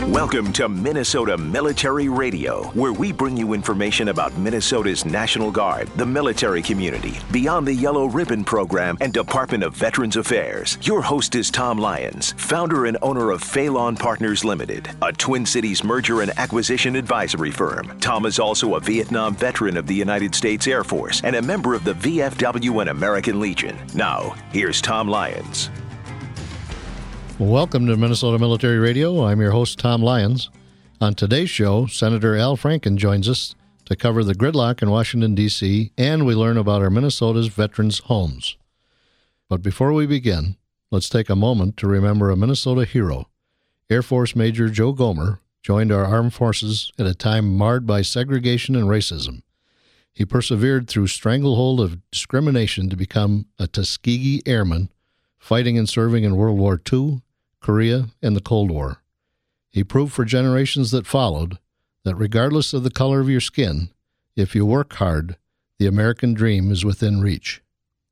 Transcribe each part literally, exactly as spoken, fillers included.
Welcome to Minnesota Military Radio, where we bring you information about Minnesota's National Guard, the military community, Beyond the Yellow Ribbon program, and Department of Veterans Affairs. Your host is Tom Lyons, founder and owner of Phelan Partners Limited, a Twin Cities merger and acquisition advisory firm. Tom is also a Vietnam veteran of the United States Air Force and a member of the V F W and American Legion. Now, here's Tom Lyons. Welcome to Minnesota Military Radio. I'm your host, Tom Lyons. On today's show, Senator Al Franken joins us to cover the gridlock in Washington, D C, and we learn about our Minnesota's veterans' homes. But before we begin, let's take a moment to remember a Minnesota hero. Air Force Major Joe Gomer joined our armed forces at a time marred by segregation and racism. He persevered through stranglehold of discrimination to become a Tuskegee Airman, fighting and serving in World War Two, Korea, and the Cold War. He proved for generations that followed that regardless of the color of your skin, if you work hard, the American dream is within reach.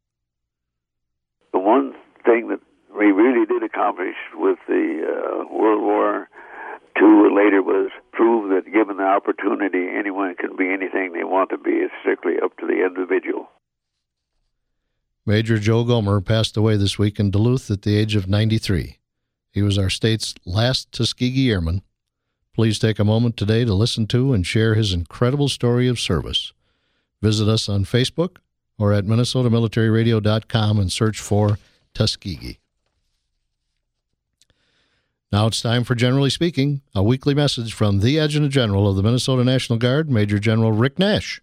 The one thing that we really did accomplish with the uh, World War Two and later was prove that given the opportunity, anyone can be anything they want to be. It's strictly up to the individual. Major Joe Gomer passed away this week in Duluth at the age of ninety-three. He was our state's last Tuskegee Airman. Please take a moment today to listen to and share his incredible story of service. Visit us on Facebook or at minnesota military radio dot com and search for Tuskegee. Now it's time for Generally Speaking, a weekly message from the Adjutant General of the Minnesota National Guard, Major General Rick Nash.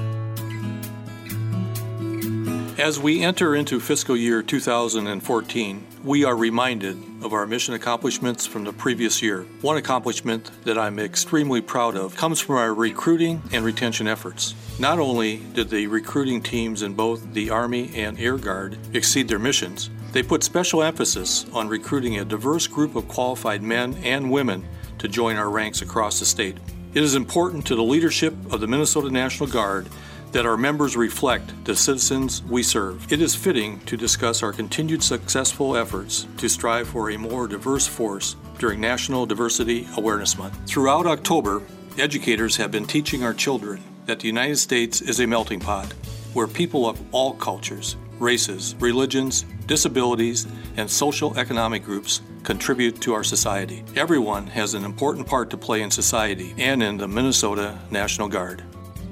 As we enter into fiscal year two thousand fourteen, we are reminded of our mission accomplishments from the previous year. One accomplishment that I'm extremely proud of comes from our recruiting and retention efforts. Not only did the recruiting teams in both the Army and Air Guard exceed their missions, they put special emphasis on recruiting a diverse group of qualified men and women to join our ranks across the state. It is important to the leadership of the Minnesota National Guard that our members reflect the citizens we serve. It is fitting to discuss our continued successful efforts to strive for a more diverse force during National Diversity Awareness Month. Throughout October, educators have been teaching our children that the United States is a melting pot where people of all cultures, races, religions, disabilities, and social economic groups contribute to our society. Everyone has an important part to play in society and in the Minnesota National Guard.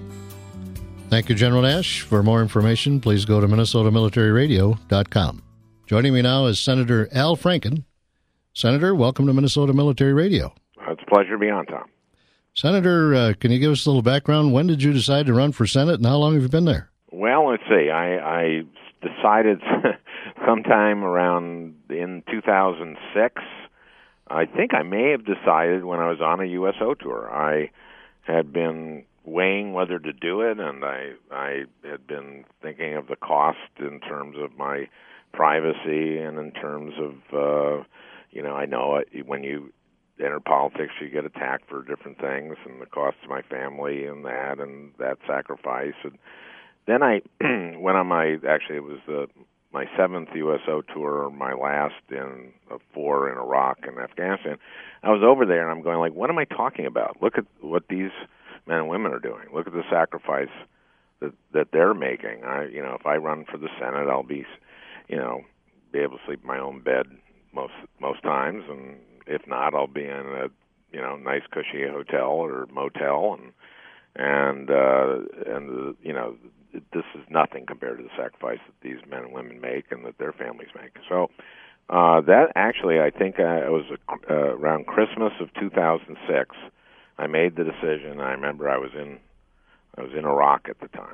Thank you, General Nash. For more information, please go to minnesota military radio dot com. Joining me now is Senator Al Franken. Senator, welcome to Minnesota Military Radio. It's a pleasure to be on, Tom. Senator, uh, can you give us a little background? When did you decide to run for Senate, and how long have you been there? Well, let's see. I, I decided sometime around in two thousand six. I think I may have decided when I was on a U S O tour. I had been weighing whether to do it, and I I had been thinking of the cost in terms of my privacy and in terms of, uh, you know, I know when you enter politics, you get attacked for different things, and the cost to my family and that and that sacrifice. And then I went on my, actually it was the, my seventh U S O tour, my last in uh, four in Iraq and Afghanistan. I was over there, and I'm going like, what am I talking about? Look at what these men and women are doing. Look at the sacrifice that that they're making. I, you know, if I run for the Senate, I'll be, you know, be able to sleep in my own bed most most times, and if not, I'll be in a, you know, nice cushy hotel or motel, and and uh, and you know, this is nothing compared to the sacrifice that these men and women make and that their families make. So uh, that actually, I think uh, it was uh, around Christmas of two thousand six. I made the decision. I remember I was in, I was in Iraq at the time.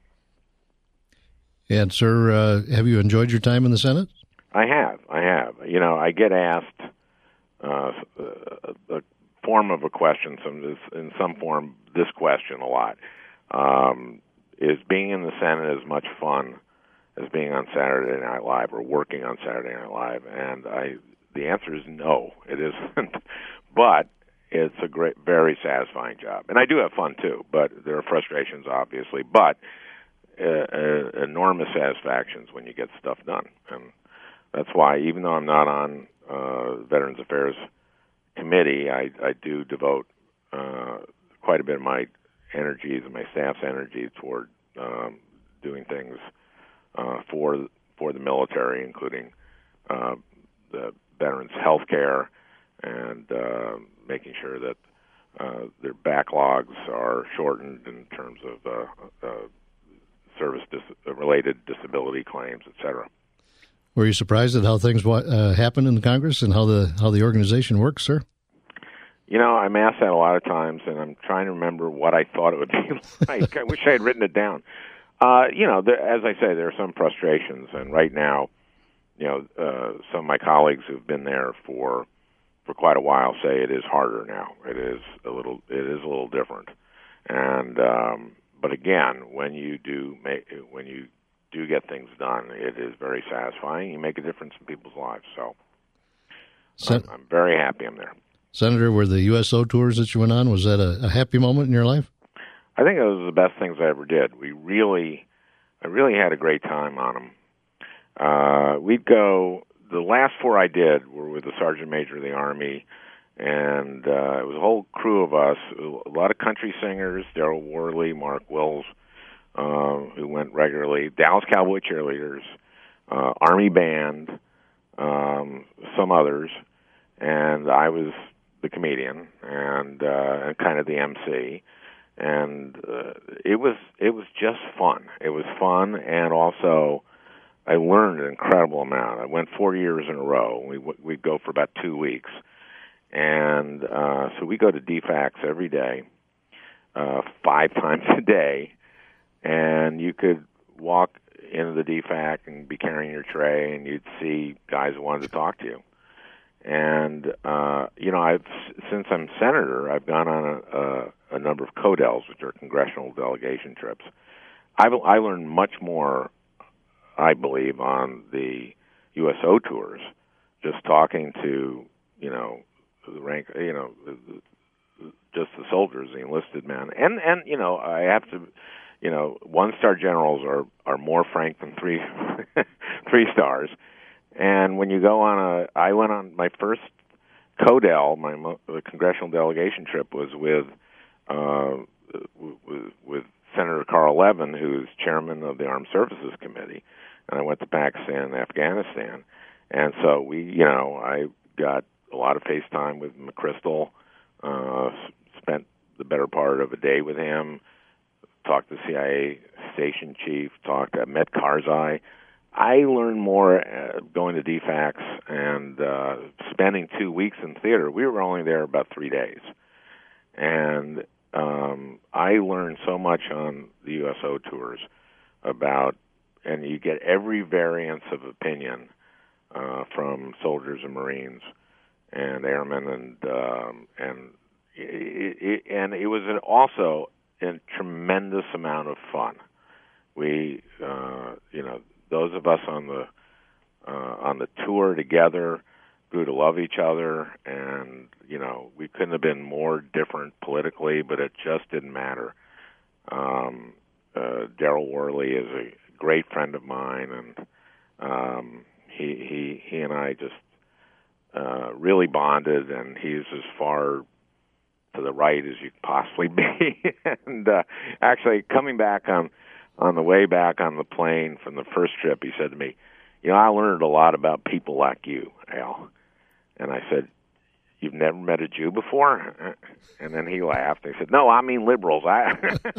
And, sir, uh, have you enjoyed your time in the Senate? I have. I have. You know, I get asked uh, a, a form of a question, some in some form, this question a lot. Um, is being in the Senate as much fun as being on Saturday Night Live or working on Saturday Night Live? And I, the answer is no, it isn't. But it's a great, very satisfying job. And I do have fun, too, but there are frustrations, obviously. But uh, uh, enormous satisfactions when you get stuff done. And that's why, even though I'm not on uh, Veterans Affairs committee, I, I do devote uh, quite a bit of my energies and my staff's energy toward um, doing things uh, for for the military, including uh, the veterans' health care and uh, making sure that uh, their backlogs are shortened in terms of uh, uh, service-related dis- disability claims, et cetera. Were you surprised at how things uh, happen in the Congress and how the how the organization works, sir? You know, I'm asked that a lot of times, and I'm trying to remember what I thought it would be like. I wish I had written it down. Uh, you know, there, as I say, there are some frustrations, and right now, you know, uh, some of my colleagues who've been there for for quite a while say it is harder now. It is a little, it is a little different, and um, but again, when you do make, when you do get things done, it is very satisfying. You make a difference in people's lives, so Sen- I'm, I'm very happy I'm there. Senator, were the U S O tours that you went on, was that a, a happy moment in your life? I think it was the best things I ever did. We really, I really had a great time on them. Uh, we'd go, the last four I did were with the Sergeant Major of the Army, and uh, it was a whole crew of us, a lot of country singers, Daryl Worley, Mark Wills, uh, who went regularly, Dallas Cowboy Cheerleaders, uh, Army Band, um, some others, and I was the comedian and, uh, and kind of the M C. And uh, it was it was just fun. It was fun, and also I learned an incredible amount. I went four years in a row. We we'd go for about two weeks, and uh, so we go to D FACS every day, uh, five times a day, and you could walk into the D FAC and be carrying your tray, and you'd see guys who wanted to talk to you. And uh, you know, I've since I'm senator, I've gone on a, a, a number of CODELs, which are congressional delegation trips. I've I learned much more, I believe, on the U S O tours, just talking to you know the rank, you know, the, the, just the soldiers, the enlisted men, and and you know, I have to, you know, one star generals are are more frank than three three stars. And when you go on a, I went on my first CODEL, my mo- the congressional delegation trip was with, uh, with, with Senator Carl Levin, who's chairman of the Armed Services Committee, and I went to Pakistan and Afghanistan. And so we, you know, I got a lot of face time with McChrystal, uh, spent the better part of a day with him, talked to the C I A station chief, talked, I met Karzai. I learned more uh, going to D FACS and uh, spending two weeks in theater. We were only there about three days. And um, I learned so much on the U S O tours about, and you get every variance of opinion uh, from soldiers and Marines and airmen, and um, and it, it, and it was an also a tremendous amount of fun. We, uh, you know, those of us on the uh, on the tour together grew to love each other, and you know we couldn't have been more different politically, but it just didn't matter. Um, uh, Daryl Worley is a great friend of mine, and um, he he he and I just uh, really bonded, and he's as far to the right as you could possibly be. And uh, actually, coming back on. On the way back on the plane from the first trip, he said to me, you know, I learned a lot about people like you, Al. And I said, you've never met a Jew before? And then he laughed. He said, no, I mean liberals. I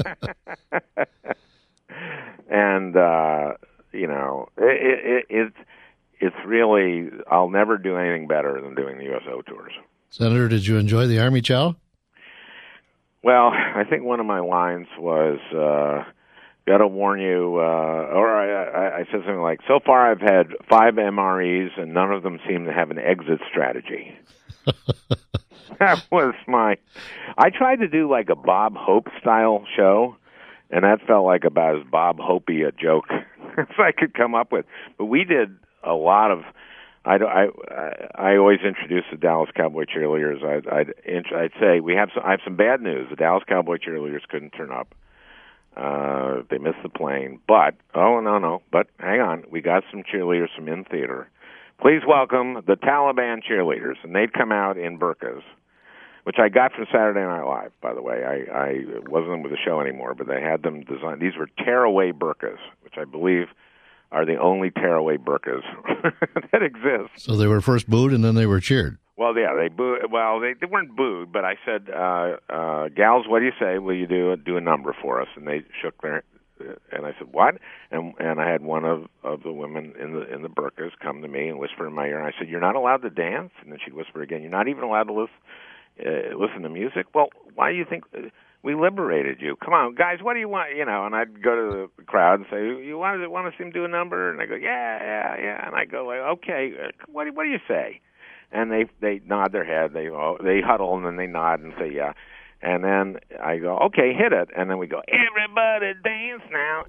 And, uh, you know, it, it, it, it's really, I'll never do anything better than doing the U S O tours. Senator, did you enjoy the Army Chow? Well, I think one of my lines was, uh, got to warn you, uh, or I, I, I said something like, so far I've had five M R Es and none of them seem to have an exit strategy. That was my, I tried to do like a Bob Hope style show, and that felt like about as Bob Hope-y a joke as I could come up with. But we did a lot of, I, I, I always introduce the Dallas Cowboy Cheerleaders. I'd, I'd, I'd say, we have some, I have some bad news. The Dallas Cowboy Cheerleaders couldn't turn up. Uh, they missed the plane, but, oh, no, no, but hang on. We got some cheerleaders from in theater, please welcome the Taliban cheerleaders. And they'd come out in burqas, which I got from Saturday Night Live, by the way. I, I wasn't with the show anymore, but they had them designed. These were tearaway burqas, which I believe are the only tearaway burqas that exist. So they were first booed and then they were cheered. Well, yeah, they booed. Well, they, they weren't booed, but I said, uh, uh, "Gals, what do you say? Will you do do a number for us?" And they shook their. And I said, "What?" And and I had one of, of the women in the in the burqas come to me and whisper in my ear. And I said, "You're not allowed to dance." And then she'd whisper again, "You're not even allowed to listen uh, listen to music." Well, why do you think we liberated you? Come on, guys, what do you want? You know. And I'd go to the crowd and say, "You want to want to see him do a number?" And I go, "Yeah, yeah, yeah." And I go, like, "Okay, what what do you say?" And they they nod their head, they oh, they huddle, and then they nod and say, yeah. And then I go, okay, hit it. And then we go, everybody dance now.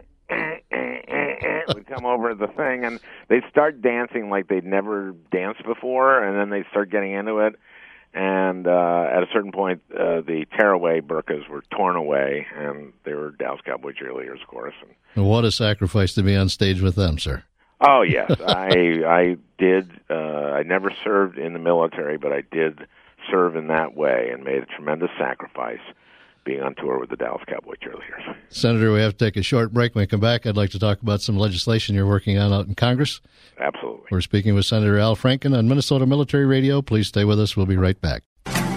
We come over the thing, and they start dancing like they'd never danced before, and then they start getting into it. And uh, at a certain point, uh, the tearaway burqas were torn away, and they were Dallas Cowboy cheerleaders, of course. And what a sacrifice to be on stage with them, sir. Oh, yes. I I did. Uh, I never served in the military, but I did serve in that way and made a tremendous sacrifice being on tour with the Dallas Cowboy cheerleaders. Senator, we have to take a short break. When we come back, I'd like to talk about some legislation you're working on out in Congress. Absolutely. We're speaking with Senator Al Franken on Minnesota Military Radio. Please stay with us. We'll be right back.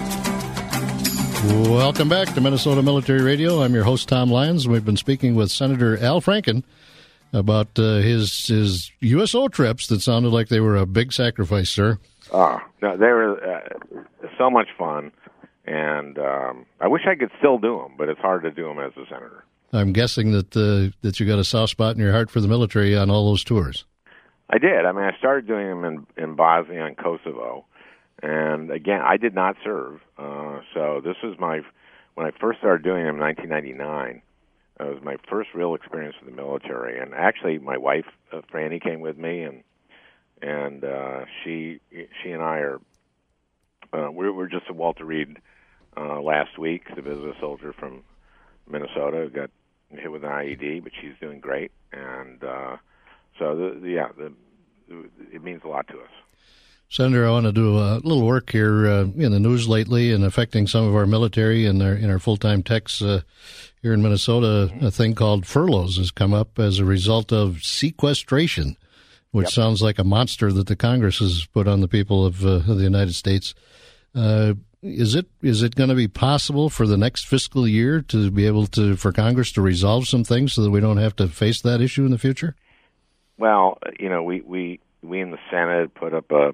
Welcome back to Minnesota Military Radio. I'm your host, Tom Lyons. We've been speaking with Senator Al Franken about uh, his his U S O trips that sounded like they were a big sacrifice, sir. Oh, no, they were uh, so much fun, and um, I wish I could still do them, but it's hard to do them as a senator. I'm guessing that uh, that you got a soft spot in your heart for the military on all those tours. I did. I mean, I started doing them in, in Bosnia and Kosovo, and again, I did not serve. Uh, so this was my, when I first started doing them in nineteen ninety-nine, it was my first real experience with the military. And actually, my wife, uh, Franny, came with me, and and uh, she she and I are, uh, we were just at Walter Reed uh, last week to visit a soldier from Minnesota who got hit with an I E D, but she's doing great. And uh, so, the, the, yeah, the, it means a lot to us. Senator, I want to do a little work here uh, in the news lately and affecting some of our military and our, and our full-time techs uh, here in Minnesota. A thing called furloughs has come up as a result of sequestration, which yep. sounds like a monster that the Congress has put on the people of, uh, of the United States. Uh, is it is it going to be possible for the next fiscal year to be able to for Congress to resolve some things so that we don't have to face that issue in the future? Well, you know, we we, we in the Senate put up a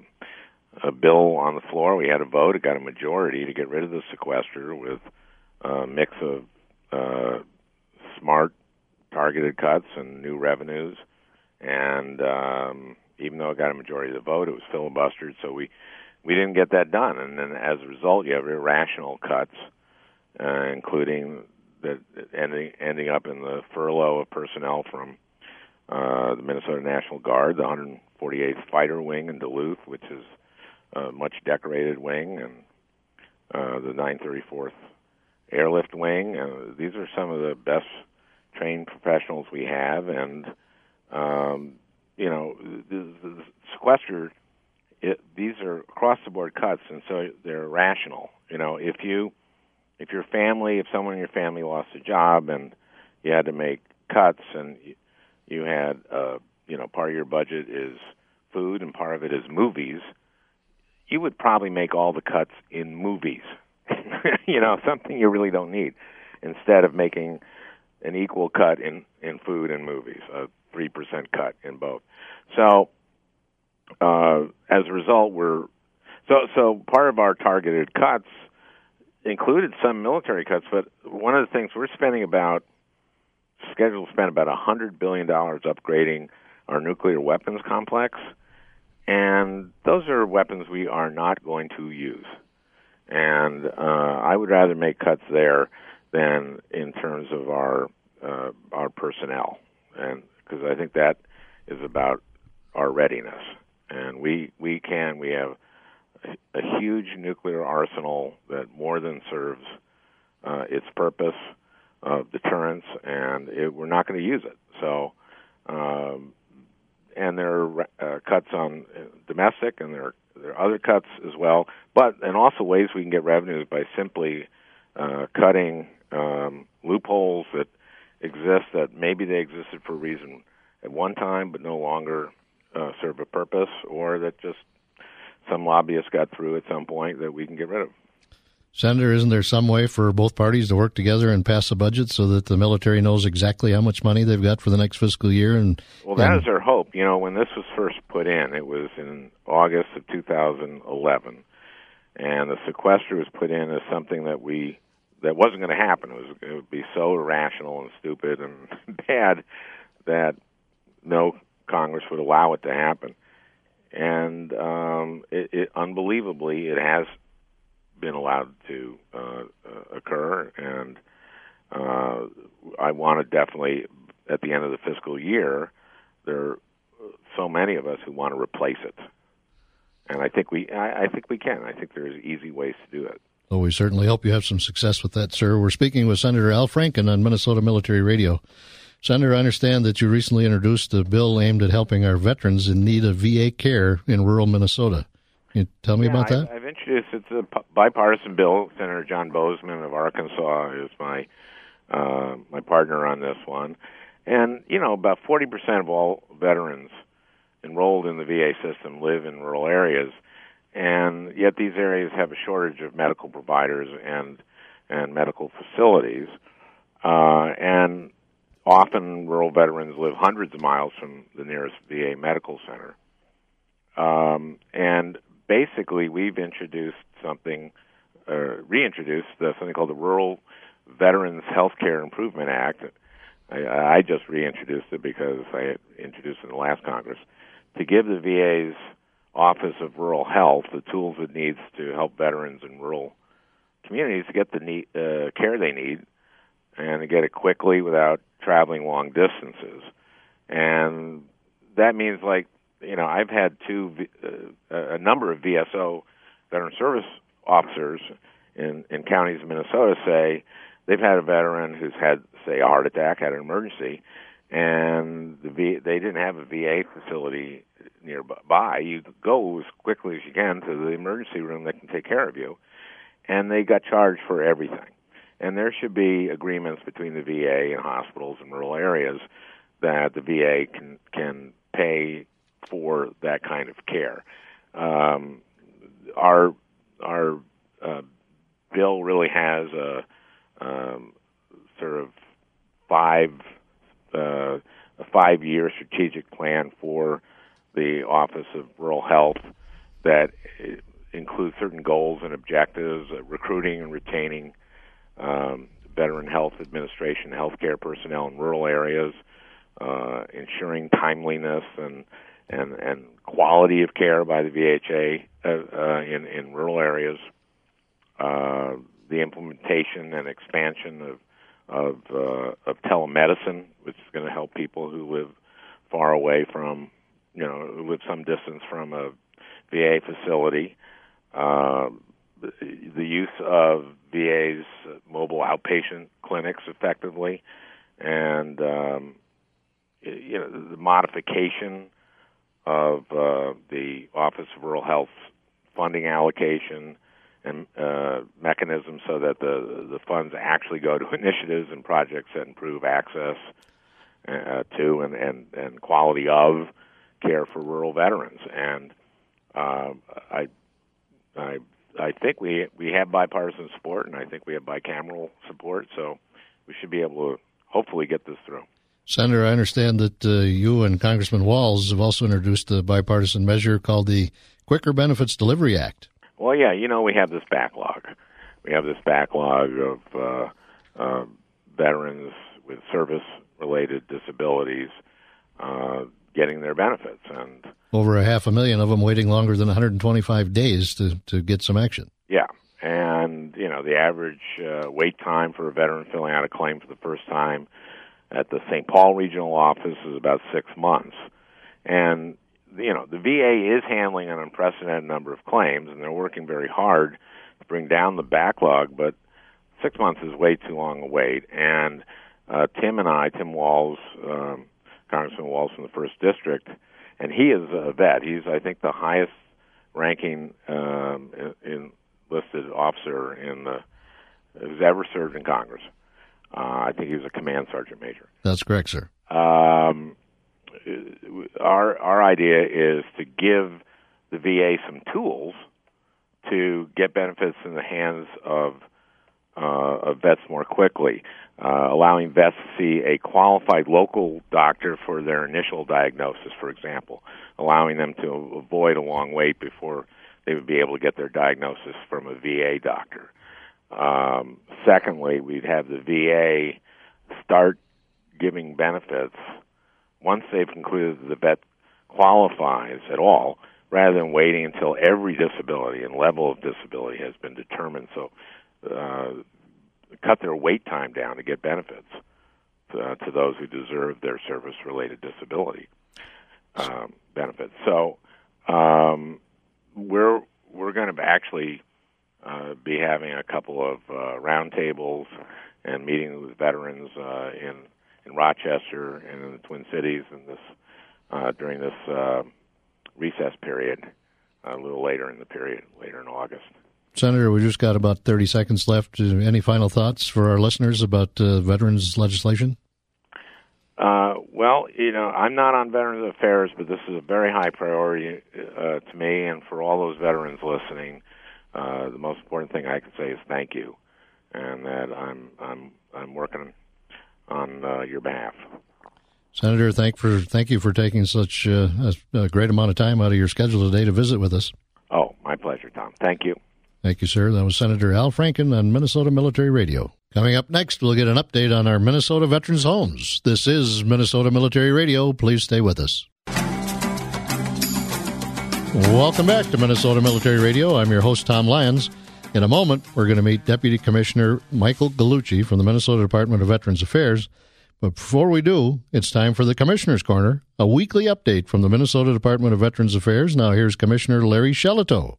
a bill on the floor. We had a vote. It got a majority to get rid of the sequester with a mix of uh, smart, targeted cuts and new revenues. And um, even though it got a majority of the vote, it was filibustered, so we, we didn't get that done. And then as a result, you have irrational cuts, uh, including the ending, ending up in the furlough of personnel from uh, the Minnesota National Guard, the one hundred forty-eighth Fighter Wing in Duluth, which is a much decorated wing, and uh, the nine thirty-fourth Airlift Wing. Uh, these are some of the best trained professionals we have, and um, you know, the, the sequester. It, these are across-the-board cuts, and so they're rational. You know, if you, if your family, if someone in your family lost a job and you had to make cuts, and you, you had, uh, you know, part of your budget is food and part of it is movies, you would probably make all the cuts in movies, you know, something you really don't need, instead of making an equal cut in, in food and movies, a three percent cut in both. So uh, as a result, we're so so part of our targeted cuts included some military cuts, but one of the things we're spending about, scheduled to spend about one hundred billion dollars upgrading our nuclear weapons complex. And those are weapons we are not going to use. And uh, I would rather make cuts there than in terms of our uh, our personnel, and because I think that is about our readiness. And we we can we have a, a huge nuclear arsenal that more than serves uh, its purpose of deterrence, and it, we're not going to use it. So. Um, and there are uh, cuts on domestic, and there are, there are other cuts as well. But and also ways we can get revenues by simply uh, cutting um, loopholes that exist that maybe they existed for a reason at one time, but no longer uh, serve a purpose, or that just some lobbyists got through at some point that we can get rid of. Senator, isn't there some way for both parties to work together and pass a budget so that the military knows exactly how much money they've got for the next fiscal year? And well, that and, is our hope. You know, when this was first put in, it was in August of two thousand eleven, and the sequester was put in as something that we that wasn't going to happen. It was it would be so irrational and stupid and bad that no Congress would allow it to happen. And um, it, it, unbelievably, it has been allowed to uh, uh, occur, and uh, I want to definitely, at the end of the fiscal year, there are so many of us who want to replace it, and I think we, I, I think we can. I think there's easy ways to do it. Well, we certainly hope you have some success with that, sir. We're speaking with Senator Al Franken on Minnesota Military Radio. Senator, I understand that you recently introduced a bill aimed at helping our veterans in need of V A care in rural Minnesota. Can you tell me yeah, about that? I, I've introduced, it's a bipartisan bill. Senator John Bozeman of Arkansas is my uh, my partner on this one. And, you know, about forty percent of all veterans enrolled in the V A system live in rural areas, and yet these areas have a shortage of medical providers and and medical facilities. Uh, and often rural veterans live hundreds of miles from the nearest V A medical center. Um, and basically, we've introduced something, uh, reintroduced uh, something called the Rural Veterans Healthcare Improvement Act. I, I just reintroduced it because I had introduced it in the last Congress, to give the V A's Office of Rural Health the tools it needs to help veterans in rural communities to get the need, uh, care they need, and to get it quickly without traveling long distances. And that means, like, you know, I've had two, uh, a number of V S O, veteran service officers in, in counties in Minnesota say they've had a veteran who's had, say, a heart attack, had an emergency, and the v, they didn't have a V A facility nearby. You go as quickly as you can to the emergency room that can take care of you, and they got charged for everything. And there should be agreements between the V A and hospitals in rural areas that the V A can can pay for that kind of care. Um, our our uh, bill really has a um, sort of five uh, a five-year strategic plan for the Office of Rural Health that includes certain goals and objectives, uh, recruiting and retaining um, Veteran Health Administration healthcare personnel in rural areas, uh, ensuring timeliness and and and quality of care by the V H A uh, uh, in in rural areas, uh, the implementation and expansion of of uh, of telemedicine, which is going to help people who live far away from, you know, who live some distance from a V A facility. Uh, the, the use of V A's mobile outpatient clinics effectively, and um, you know, the modification of uh, the Office of Rural Health funding allocation and uh, mechanisms so that the the funds actually go to initiatives and projects that improve access uh, to and, and, and quality of care for rural veterans. And uh, I I I think we we have bipartisan support, and I think we have bicameral support, so we should be able to hopefully get this through. Senator, I understand that uh, you and Congressman Walz have also introduced a bipartisan measure called the Quicker Benefits Delivery Act. Well, yeah, you know, we have this backlog. We have this backlog of uh, uh, veterans with service-related disabilities uh, getting their benefits. And over a half a million of them waiting longer than one hundred twenty-five days to, to get some action. Yeah, and, you know, the average uh, wait time for a veteran filling out a claim for the first time at the Saint Paul Regional Office is about six months. And, you know, the V A is handling an unprecedented number of claims, and they're working very hard to bring down the backlog, but six months is way too long a wait. And uh, Tim and I, Tim Walz, um, Congressman Walz from the first District, and he is a vet. He's, I think, the highest-ranking um, enlisted officer in the who's ever served in Congress. Uh, I think he was a command sergeant major. That's correct, sir. Um, our our idea is to give the V A some tools to get benefits in the hands of, uh, of vets more quickly, uh, allowing vets to see a qualified local doctor for their initial diagnosis, for example, allowing them to avoid a long wait before they would be able to get their diagnosis from a V A doctor. Um, secondly, we'd have the V A start giving benefits once they've concluded that the vet qualifies at all, rather than waiting until every disability and level of disability has been determined. So uh, cut their wait time down to get benefits to, uh, to those who deserve their service-related disability um, benefits. So um, we're we're going to actually uh, be having a couple of uh, roundtables and meeting with veterans uh, in in Rochester and in the Twin Cities in this uh, during this uh, recess period, a little later in the period, later in August. Senator, we just got about thirty seconds left. Any final thoughts for our listeners about uh, veterans legislation? Uh, well, you know, I'm not on Veterans Affairs, but this is a very high priority uh, to me, and for all those veterans listening, uh, the most important thing I can say is thank you, and that I'm I'm I'm working on uh, your behalf. Senator, thank for thank you for taking such uh, a, a great amount of time out of your schedule today to visit with us. Oh, my pleasure, Tom. Thank you. Thank you, sir. That was Senator Al Franken on Minnesota Military Radio. Coming up next, we'll get an update on our Minnesota Veterans Homes. This is Minnesota Military Radio. Please stay with us. Welcome back to Minnesota Military Radio. I'm your host, Tom Lyons. In a moment, we're going to meet Deputy Commissioner Michael Gallucci from the Minnesota Department of Veterans Affairs. But before we do, it's time for the Commissioner's Corner, a weekly update from the Minnesota Department of Veterans Affairs. Now here's Commissioner Larry Shelito.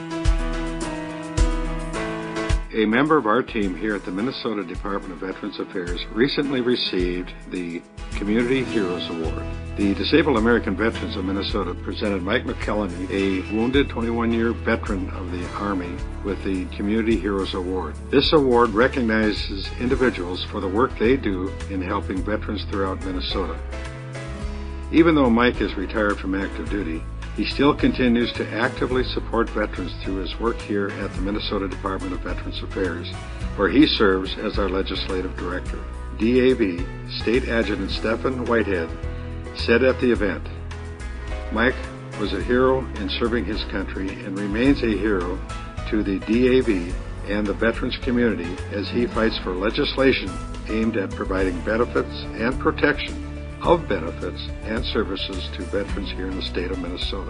A member of our team here at the Minnesota Department of Veterans Affairs recently received the Community Heroes Award. The Disabled American Veterans of Minnesota presented Mike McKellarney, a wounded twenty-one-year veteran of the Army, with the Community Heroes Award. This award recognizes individuals for the work they do in helping veterans throughout Minnesota. Even though Mike is retired from active duty, he still continues to actively support veterans through his work here at the Minnesota Department of Veterans Affairs, where he serves as our legislative director. D A V State Adjutant Stephen Whitehead said at the event, "Mike was a hero in serving his country and remains a hero to the D A V and the veterans community as he fights for legislation aimed at providing benefits and protection of benefits and services to veterans here in the state of Minnesota."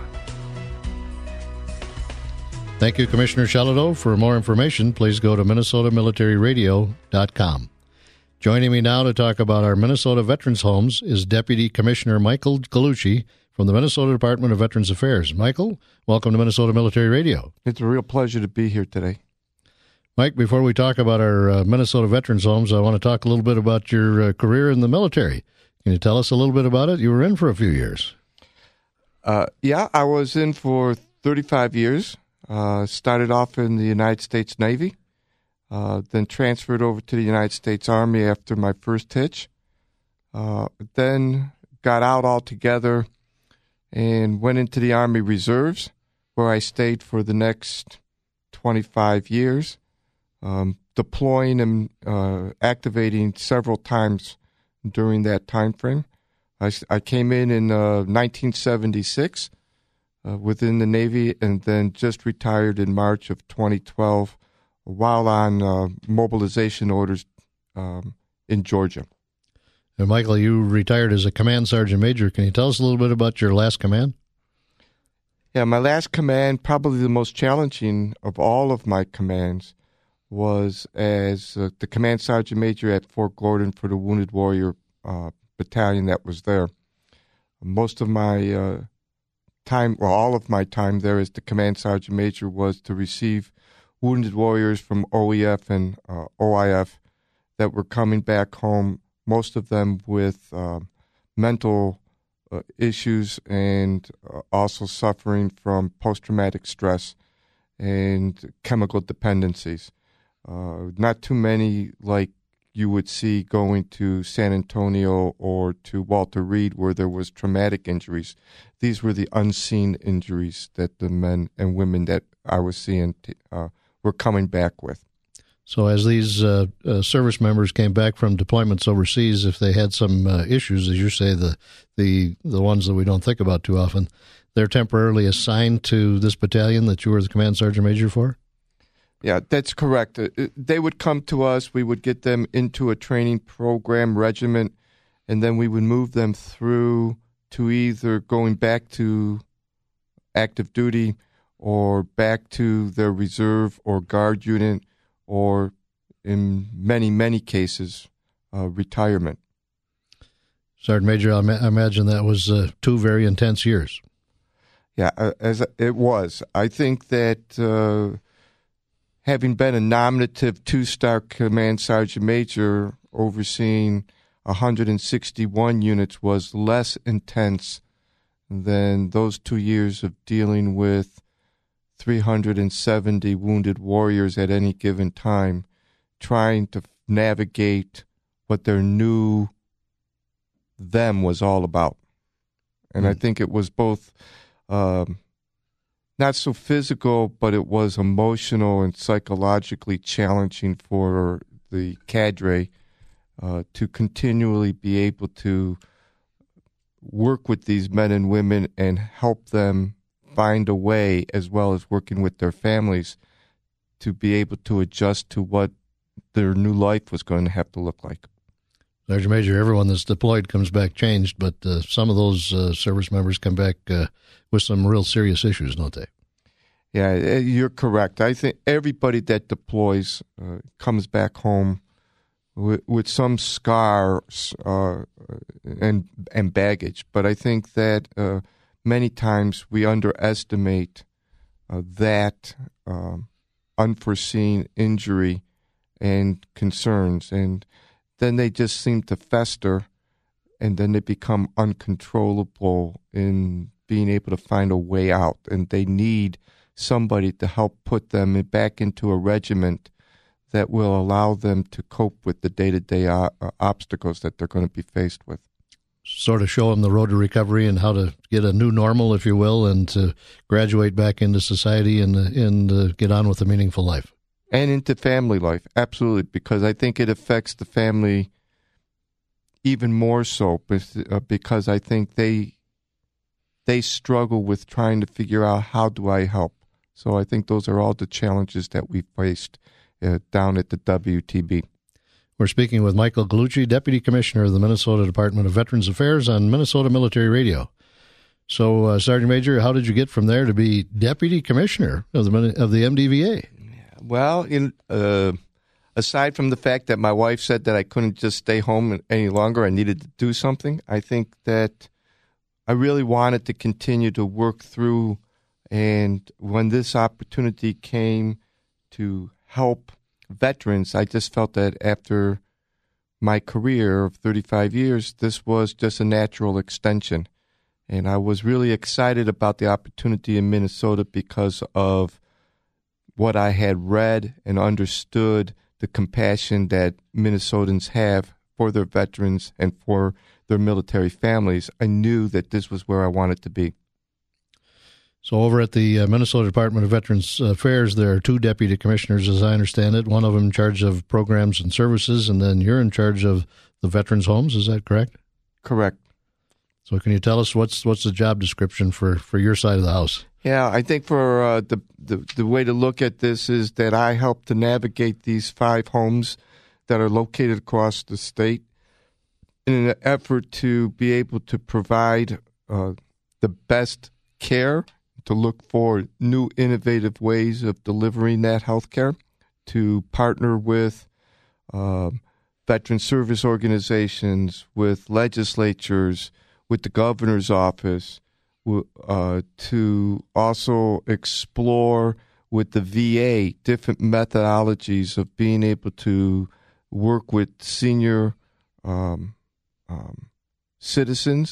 Thank you, Commissioner Shelito. For more information, please go to minnesota military radio dot com. Joining me now to talk about our Minnesota Veterans Homes is Deputy Commissioner Michael Gallucci from the Minnesota Department of Veterans Affairs. Michael, welcome to Minnesota Military Radio. It's a real pleasure to be here today. Mike, before we talk about our uh, Minnesota Veterans Homes, I want to talk a little bit about your uh, career in the military. Can you tell us a little bit about it? You were in for a few years. Uh, yeah, I was in for thirty-five years. Uh, started off in the United States Navy, uh, then transferred over to the United States Army after my first hitch. Uh, then got out altogether and went into the Army Reserves, where I stayed for the next twenty-five years, um, deploying and uh, activating several times during that time frame. I, I came in in uh, nineteen seventy-six uh, within the Navy, and then just retired in March of twenty twelve while on uh, mobilization orders um, in Georgia. And Michael, you retired as a command sergeant major. Can you tell us a little bit about your last command? Yeah, my last command, probably the most challenging of all of my commands, was as uh, the command sergeant major at Fort Gordon for the Wounded Warrior uh, battalion that was there. Most of my uh, time, or all of my time there as the command sergeant major, was to receive wounded warriors from O E F and uh, O I F that were coming back home, most of them with uh, mental uh, issues and uh, also suffering from post-traumatic stress and chemical dependencies. Uh, not too many like you would see going to San Antonio or to Walter Reed where there was traumatic injuries. These were the unseen injuries that the men and women that I was seeing uh, were coming back with. So as these uh, uh, service members came back from deployments overseas, if they had some uh, issues, as you say, the, the the ones that we don't think about too often, they're temporarily assigned to this battalion that you were the command sergeant major for? Yeah, that's correct. Uh, they would come to us, we would get them into a training program, regiment, and then we would move them through to either going back to active duty or back to their reserve or guard unit, or in many, many cases, uh, retirement. Sergeant Major, I, ma- I imagine that was uh, two very intense years. Yeah, uh, as it was. I think that uh, having been a nominative two-star command sergeant major overseeing one hundred sixty-one units was less intense than those two years of dealing with three hundred seventy wounded warriors at any given time, trying to navigate what their new them was all about. And mm. I think it was both um, not so physical, but it was emotional and psychologically challenging for the cadre uh, to continually be able to work with these men and women and help them find a way, as well as working with their families, to be able to adjust to what their new life was going to have to look like. Sergeant Major, everyone that's deployed comes back changed, but uh, some of those uh, service members come back uh, with some real serious issues, don't they? Yeah, you're correct. I think everybody that deploys uh, comes back home with, with some scars uh, and and baggage, but I think that uh, many times we underestimate uh, that um, unforeseen injury and concerns, and then they just seem to fester, and then they become uncontrollable in being able to find a way out, and they need somebody to help put them back into a regiment that will allow them to cope with the day-to-day uh, obstacles that they're going to be faced with. Sort of show them the road to recovery and how to get a new normal, if you will, and to graduate back into society and, and uh, get on with a meaningful life. And into family life, absolutely, because I think it affects the family even more so, because I think they they struggle with trying to figure out, how do I help? So I think those are all the challenges that we faced uh, down at the W T B. We're speaking with Michael Gallucci, Deputy Commissioner of the Minnesota Department of Veterans Affairs on Minnesota Military Radio. So, uh, Sergeant Major, how did you get from there to be Deputy Commissioner of the of the M D V A? Well, in, uh, aside from the fact that my wife said that I couldn't just stay home any longer, I needed to do something, I think that I really wanted to continue to work through, and when this opportunity came to help veterans, I just felt that after my career of thirty-five years, this was just a natural extension. And I was really excited about the opportunity in Minnesota because of what I had read and understood, the compassion that Minnesotans have for their veterans and for their military families. I knew that this was where I wanted to be. So over at the uh, Minnesota Department of Veterans Affairs, there are two deputy commissioners, as I understand it, one of them in charge of programs and services, and then you're in charge of the veterans' homes. Is that correct? Correct. So can you tell us what's what's the job description for, for your side of the house? Yeah, I think for uh, the, the the way to look at this is that I help to navigate these five homes that are located across the state in an effort to be able to provide uh, the best care, to look for new innovative ways of delivering that health care, to partner with uh, veteran service organizations, with legislatures, with the governor's office, uh, to also explore with the V A different methodologies of being able to work with senior um, um, citizens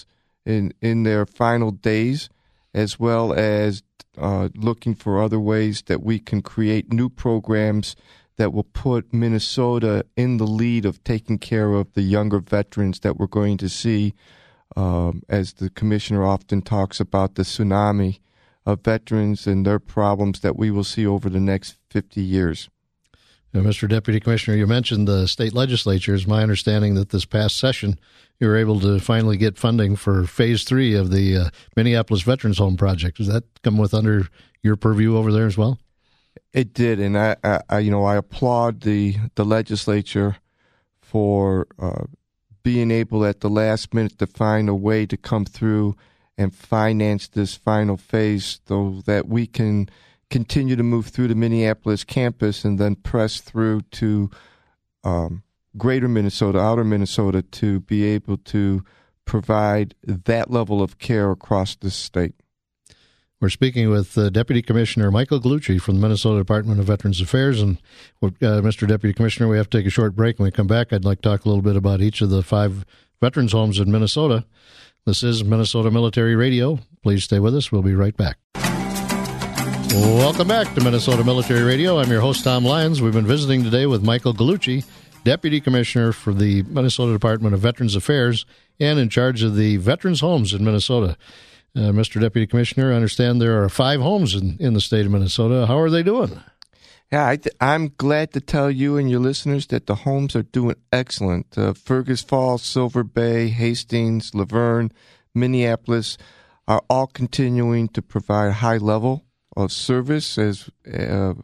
in, in their final days, as well as uh, looking for other ways that we can create new programs that will put Minnesota in the lead of taking care of the younger veterans that we're going to see, um, as the commissioner often talks about the tsunami of veterans and their problems that we will see over the next fifty years. Now, Mister Deputy Commissioner, you mentioned the state legislature. It's my understanding that this past session you were able to finally get funding for phase three of the uh, Minneapolis Veterans Home Project. Does that come with under your purview over there as well? It did, and I, I you know, I applaud the the legislature for uh, being able at the last minute to find a way to come through and finance this final phase, so that we can continue to move through the Minneapolis campus and then press through to um, greater Minnesota, outer Minnesota, to be able to provide that level of care across the state. We're speaking with uh, Deputy Commissioner Michael Gallucci from the Minnesota Department of Veterans Affairs. And, uh, Mister Deputy Commissioner, we have to take a short break. When we come back, I'd like to talk a little bit about each of the five veterans homes in Minnesota. This is Minnesota Military Radio. Please stay with us. We'll be right back. Welcome back to Minnesota Military Radio. I'm your host, Tom Lyons. We've been visiting today with Michael Gallucci, Deputy Commissioner for the Minnesota Department of Veterans Affairs and in charge of the veterans homes in Minnesota. Uh, Mister Deputy Commissioner, I understand there are five homes in, in the state of Minnesota. How are they doing? Yeah, I th- I'm glad to tell you and your listeners that the homes are doing excellent. Uh, Fergus Falls, Silver Bay, Hastings, Laverne, Minneapolis are all continuing to provide high level of service as uh,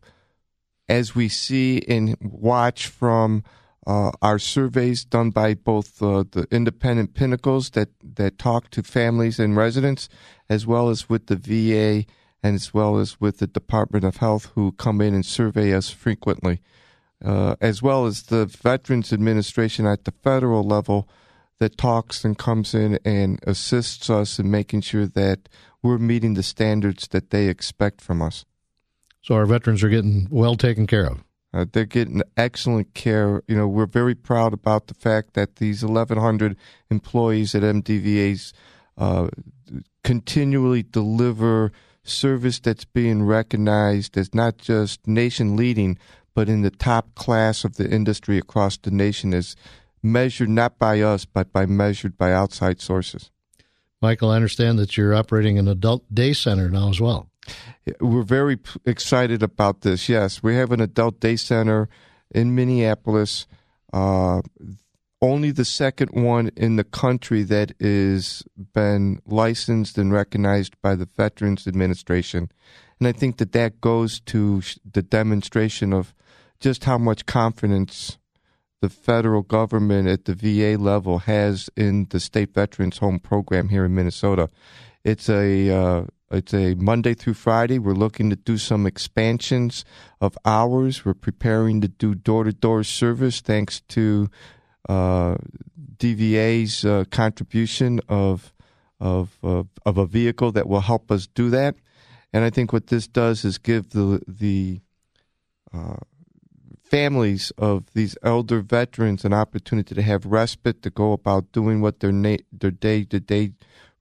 as we see and watch from uh, our surveys done by both uh, the independent pinnacles that, that talk to families and residents, as well as with the V A and as well as with the Department of Health, who come in and survey us frequently, uh, as well as the Veterans Administration at the federal level that talks and comes in and assists us in making sure that we're meeting the standards that they expect from us. So our veterans are getting well taken care of. Uh, they're getting excellent care. You know, we're very proud about the fact that these eleven hundred employees at M D V As uh, continually deliver service that's being recognized as not just nation leading, but in the top class of the industry across the nation, as measured not by us, but by measured by outside sources. Michael, I understand that you're operating an adult day center now as well. We're very p- excited about this. Yes, we have an adult day center in Minneapolis, uh, only the second one in the country that is been licensed and recognized by the Veterans Administration. And I think that that goes to sh- the demonstration of just how much confidence the federal government at the V A level has in the state veterans home program here in Minnesota. It's a uh, it's a Monday through Friday. We're looking to do some expansions of hours. We're preparing to do door-to-door service thanks to uh, D V A's uh, contribution of of uh, of a vehicle that will help us do that. And I think what this does is give the the uh, families of these elder veterans an opportunity to have respite, to go about doing what their na- their day-to-day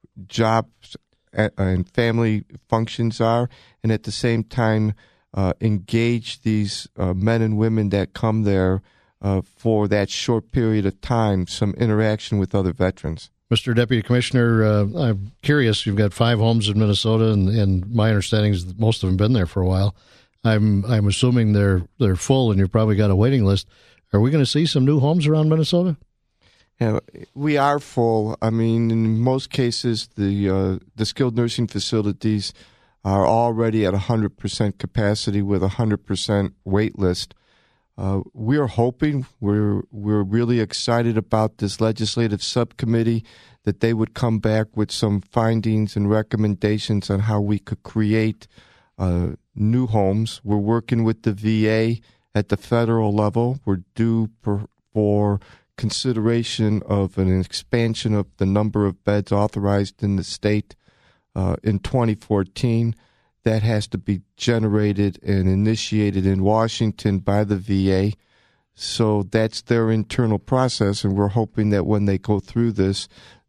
jobs and family functions are, and at the same time uh, engage these uh, men and women that come there uh, for that short period of time, some interaction with other veterans. Mister Deputy Commissioner, uh, I'm curious, you've got five homes in Minnesota, and, and my understanding is that most of them have been there for a while. I'm I'm assuming they're they're full, and you've probably got a waiting list. Are we going to see some new homes around Minnesota? Yeah, we are full. I mean, in most cases, the uh, the skilled nursing facilities are already at one hundred percent capacity with a one hundred percent wait list. Uh, we are hoping, we're we're really excited about this legislative subcommittee, that they would come back with some findings and recommendations on how we could create uh, new homes. We're working with the V A at the federal level. We're due for, for consideration of an expansion of the number of beds authorized in the state uh, in twenty fourteen. That has to be generated and initiated in Washington by the V A. So that's their internal process, and we're hoping that when they go through this,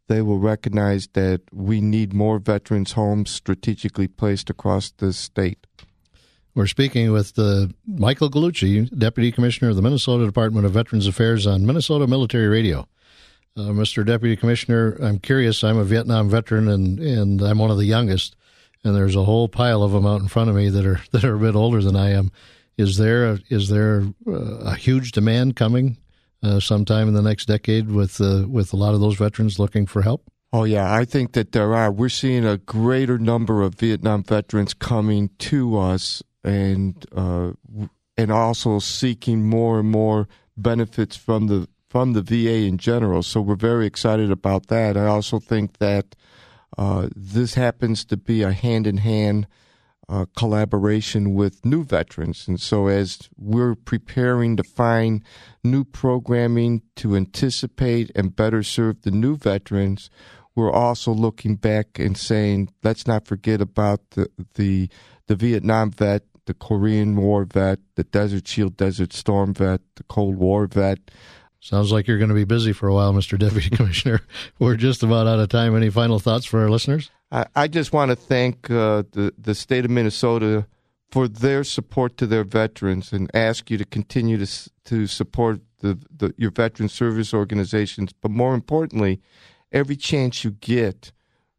they will recognize that we need more veterans' homes strategically placed across the state. We're speaking with uh, Michael Gallucci, Deputy Commissioner of the Minnesota Department of Veterans Affairs on Minnesota Military Radio. Uh, Mister Deputy Commissioner, I'm curious. I'm a Vietnam veteran, and, and I'm one of the youngest, and there's a whole pile of them out in front of me that are that are a bit older than I am. Is there a, is there a, a huge demand coming uh, sometime in the next decade with uh, with a lot of those veterans looking for help? Oh, yeah, I think that there are. We're seeing a greater number of Vietnam veterans coming to us and uh, and also seeking more and more benefits from the from the V A in general. So we're very excited about that. I also think that uh, this happens to be a hand-in-hand uh, collaboration with new veterans. And so as we're preparing to find new programming to anticipate and better serve the new veterans, we're also looking back and saying, let's not forget about the the, the Vietnam vet, the Korean War vet, the Desert Shield, Desert Storm vet, the Cold War vet. Sounds like you're going to be busy for a while, Mister Deputy Commissioner. We're just about out of time. Any final thoughts for our listeners? I, I just want to thank uh, the, the state of Minnesota for their support to their veterans and ask you to continue to to support the, the your veteran service organizations. But more importantly, every chance you get,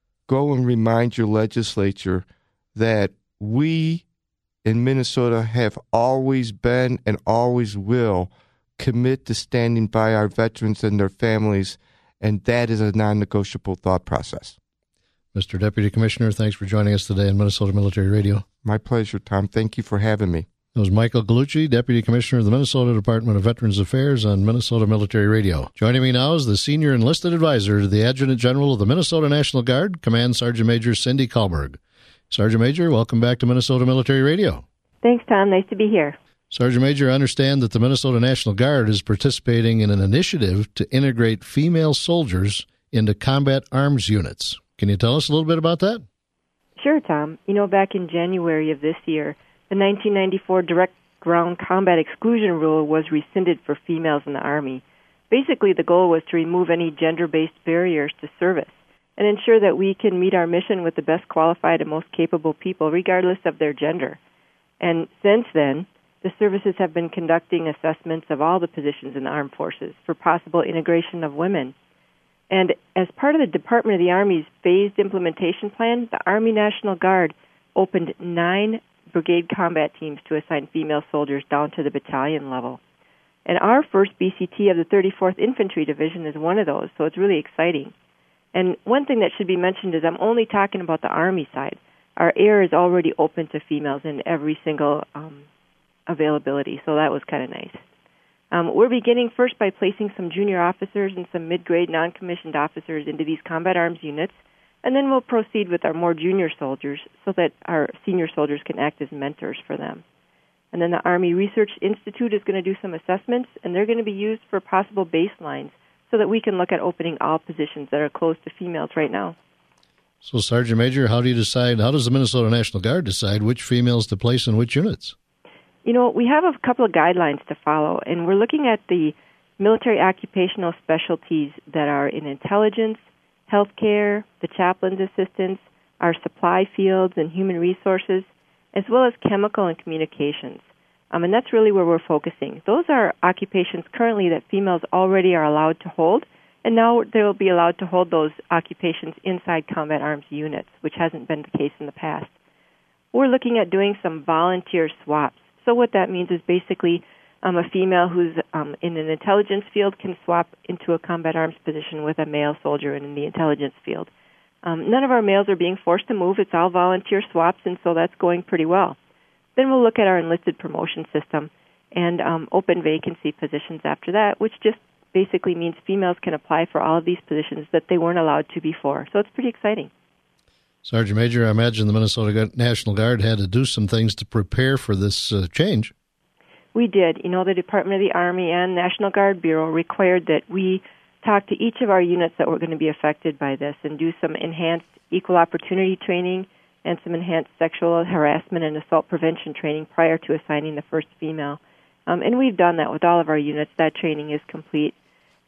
go and remind your legislature that we in Minnesota have always been and always will commit to standing by our veterans and their families, and that is a non-negotiable thought process. Mister Deputy Commissioner, thanks for joining us today on Minnesota Military Radio. My pleasure, Tom. Thank you for having me. That was Michael Gallucci, Deputy Commissioner of the Minnesota Department of Veterans Affairs on Minnesota Military Radio. Joining me now is the Senior Enlisted Advisor to the Adjutant General of the Minnesota National Guard, Command Sergeant Major Cindy Kalberg. Sergeant Major, welcome back to Minnesota Military Radio. Thanks, Tom. Nice to be here. Sergeant Major, I understand that the Minnesota National Guard is participating in an initiative to integrate female soldiers into combat arms units. Can you tell us a little bit about that? Sure, Tom. You know, back in January of this year, the nineteen ninety-four Direct Ground Combat Exclusion Rule was rescinded for females in the Army. Basically, the goal was to remove any gender-based barriers to service and ensure that we can meet our mission with the best qualified and most capable people, regardless of their gender. And since then, the services have been conducting assessments of all the positions in the armed forces for possible integration of women. And as part of the Department of the Army's phased implementation plan, the Army National Guard opened nine brigade combat teams to assign female soldiers down to the battalion level. And our first B C T of the thirty-fourth Infantry Division is one of those, so it's really exciting. And one thing that should be mentioned is I'm only talking about the Army side. Our air is already open to females in every single um, availability, so that was kind of nice. Um, we're beginning first by placing some junior officers and some mid-grade non-commissioned officers into these combat arms units, and then we'll proceed with our more junior soldiers so that our senior soldiers can act as mentors for them. And then the Army Research Institute is going to do some assessments, and they're going to be used for possible baselines so that we can look at opening all positions that are closed to females right now. So, Sergeant Major, how do you decide, how does the Minnesota National Guard decide which females to place in which units? You know, we have a couple of guidelines to follow, and we're looking at the military occupational specialties that are in intelligence, healthcare, the chaplain's assistance, our supply fields and human resources, as well as chemical and communications. Um, and that's really where we're focusing. Those are occupations currently that females already are allowed to hold, and now they will be allowed to hold those occupations inside combat arms units, which hasn't been the case in the past. We're looking at doing some volunteer swaps. So what that means is basically um, a female who's um, in an intelligence field can swap into a combat arms position with a male soldier in the intelligence field. Um, none of our males are being forced to move. It's all volunteer swaps, and so that's going pretty well. Then we'll look at our enlisted promotion system and um, open vacancy positions after that, which just basically means females can apply for all of these positions that they weren't allowed to before. So it's pretty exciting. Sergeant Major, I imagine the Minnesota National Guard had to do some things to prepare for this uh, change. We did. You know, the Department of the Army and National Guard Bureau required that we talk to each of our units that were going to be affected by this and do some enhanced equal opportunity training and some enhanced sexual harassment and assault prevention training prior to assigning the first female. Um, and we've done that with all of our units. That training is complete.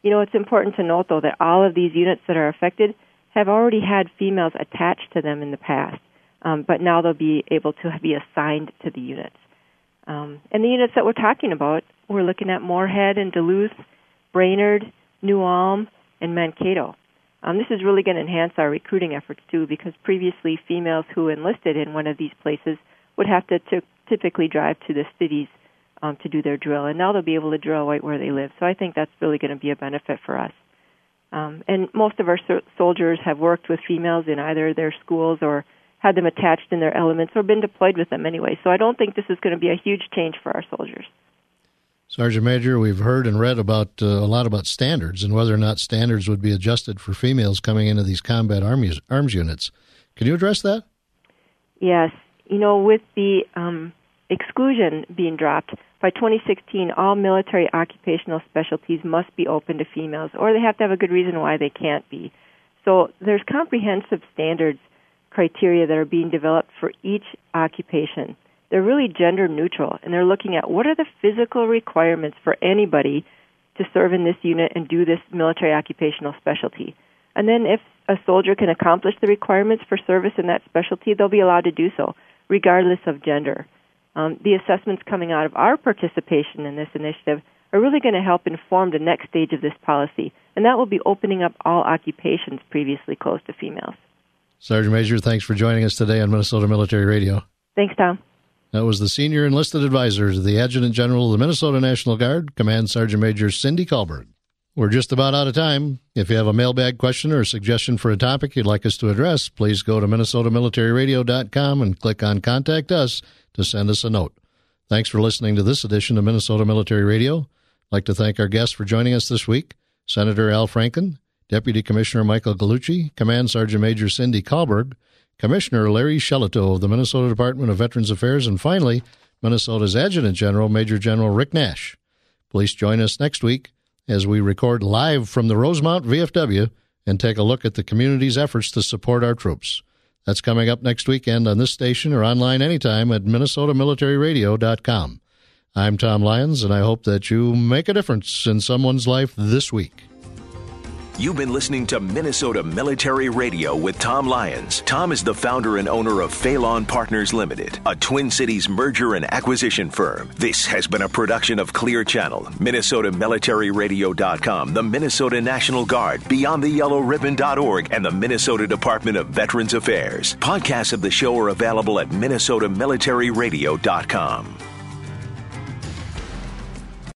You know, it's important to note, though, that all of these units that are affected have already had females attached to them in the past, um, but now they'll be able to be assigned to the units. Um, and the units that we're talking about, we're looking at Moorhead and Duluth, Brainerd, New Ulm, and Mankato. Um, this is really going to enhance our recruiting efforts, too, because previously females who enlisted in one of these places would have to t- typically drive to the cities um, to do their drill, and now they'll be able to drill right where they live. So I think that's really going to be a benefit for us. Um, and most of our so- soldiers have worked with females in either their schools or had them attached in their elements or been deployed with them anyway. So I don't think this is going to be a huge change for our soldiers. Sergeant Major, we've heard and read about uh, a lot about standards and whether or not standards would be adjusted for females coming into these combat arms, arms units. Can you address that? Yes. You know, with the um, exclusion being dropped, by twenty sixteen, all military occupational specialties must be open to females, or they have to have a good reason why they can't be. So there's comprehensive standards criteria that are being developed for each occupation. They're really gender neutral, and they're looking at what are the physical requirements for anybody to serve in this unit and do this military occupational specialty. And then if a soldier can accomplish the requirements for service in that specialty, they'll be allowed to do so, regardless of gender. Um, the assessments coming out of our participation in this initiative are really going to help inform the next stage of this policy, and that will be opening up all occupations previously closed to females. Sergeant Major, thanks for joining us today on Minnesota Military Radio. Thanks, Tom. That was the Senior Enlisted Advisor to the Adjutant General of the Minnesota National Guard, Command Sergeant Major Cindy Kahlberg. We're just about out of time. If you have a mailbag question or a suggestion for a topic you'd like us to address, please go to minnesota military radio dot com and click on Contact Us to send us a note. Thanks for listening to this edition of Minnesota Military Radio. I'd like to thank our guests for joining us this week, Senator Al Franken, Deputy Commissioner Michael Gallucci, Command Sergeant Major Cindy Kahlberg, Commissioner Larry Shelito of the Minnesota Department of Veterans Affairs, and finally, Minnesota's Adjutant General, Major General Rick Nash. Please join us next week as we record live from the Rosemount V F W and take a look at the community's efforts to support our troops. That's coming up next weekend on this station or online anytime at minnesota military radio dot com. I'm Tom Lyons, and I hope that you make a difference in someone's life this week. You've been listening to Minnesota Military Radio with Tom Lyons. Tom is the founder and owner of Phelan Partners Limited, a Twin Cities merger and acquisition firm. This has been a production of Clear Channel, minnesota military radio dot com, the Minnesota National Guard, beyond the yellow ribbon dot org, and the Minnesota Department of Veterans Affairs. Podcasts of the show are available at minnesota military radio dot com.